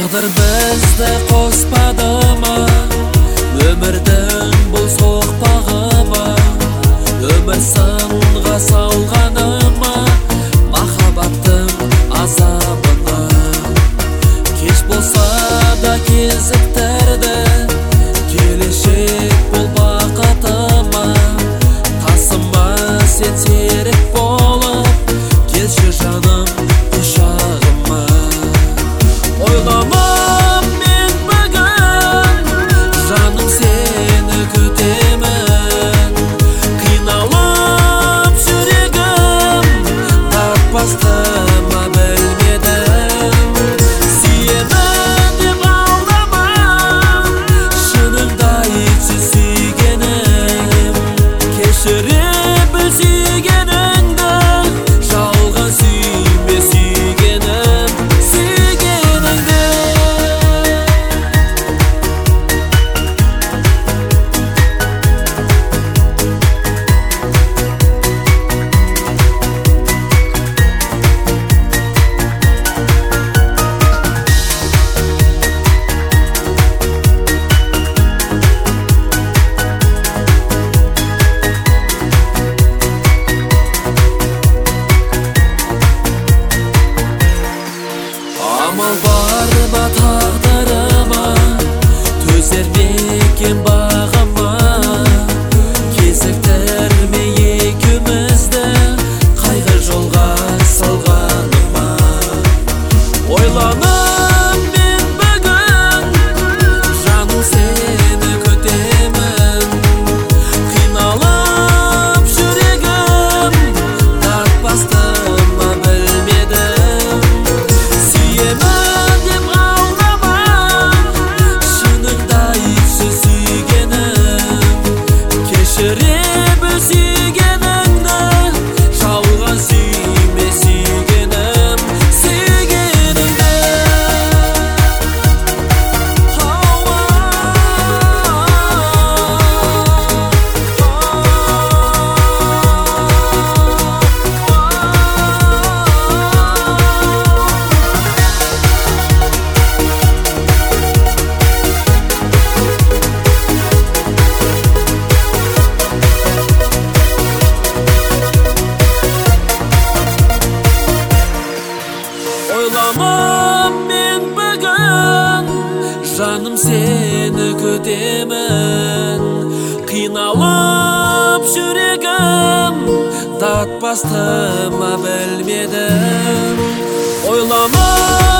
Тағдыр бізді қоспады ма, өмірдің бұл соқпағы ма, өмір сынға салғаны ма, махаббаттың азабына. Кеш болса да кезіктірді, келешек бұл бақытыма. Тасыма сен серік болып, келші жаным құшағыма. Ойланып мен бүгін, жаным сені күтемін. Қиналып жүрегім, таппасты ма білмедім. Сүйемін деп алдама, шыныңды айтшы сүйгенім. Кешіре біл сүйгеніңді, жалған сүйме сүйгенім, сүйгеніңді. Амал бар ма тағдырыма, төзер ме екен бағыма. Кезіктірме екеумізді, қайғы жолға салғаныма. Ойланып мен бүгін, жаным сені күтемін. Қиналып жүрегім, тартпасты ма білмедім. Сүйемін деп алдама, шыныңды айтшы сүйгенім. Кешіре біл сүйгеніңді, жалған сүйме сүйгенім, сүйгеніңді. Ойланып мен бүгін, жаным сені күтемін. Қиналып жүрегім, татпасты ма білмедім. Ойланып